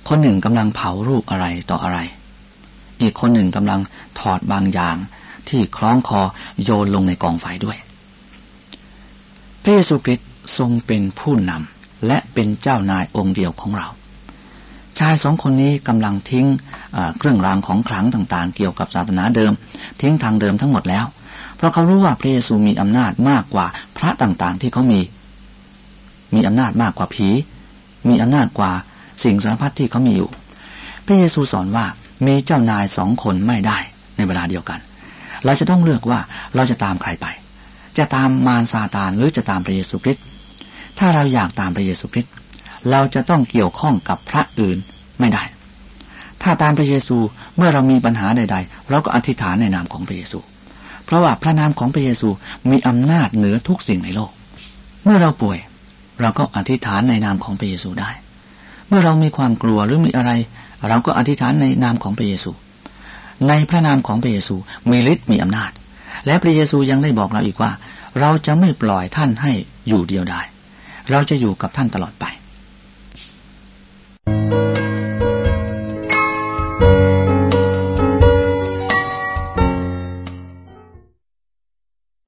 คนหนึ่งกำลังเผารูปอะไรต่ออะไรอีกคนหนึ่งกำลังถอดบางอย่างที่คล้องคอโยนลงในกองไฟด้วยพระเยซูคริสต์ทรงเป็นผู้นำและเป็นเจ้านายองค์เดียวของเราชายสองคนนี้กำลังทิ้งเครื่องรางของขลังต่างๆเกี่ยวกับศาสนาเดิมทิ้งทางเดิมทั้งหมดแล้วเพราะเขารู้ว่าพระเยซูมีอำนาจมากกว่าพระต่างๆที่เขามีอำนาจมากกว่าผีมีอำนาจกว่าสิ่งสารพัดที่เขามีอยู่พระเยซูสอนว่ามีเจ้านายสองคนไม่ได้ในเวลาเดียวกันเราจะต้องเลือกว่าเราจะตามใครไปจะตามมารซาตานหรือจะตามพระเยซูคริสต์ถ้าเราอยากตามพระเยซูคริสต์เราจะต้องเกี่ยวข้องกับพระอื่นไม่ได้ถ้าตามพระเยซูเมื่อเรามีปัญหาใดๆเราก็อธิษฐานในนามของพระเยซูเพราะว่าพระนามของพระเยซูมีอำนาจเหนือทุกสิ่งในโลกเมื่อเราป่วยเราก็อธิษฐานในนามของพระเยซูได้เมื่อเรามีความกลัวหรือมีอะไรเราก็อธิษฐานในนามของพระเยซูในพระนามของพระเยซูมีฤทธิ์มีอำนาจและพระเยซูยังได้บอกเราอีกว่าเราจะไม่ปล่อยท่านให้อยู่เดียวดายเราจะอยู่กับท่านตลอดไป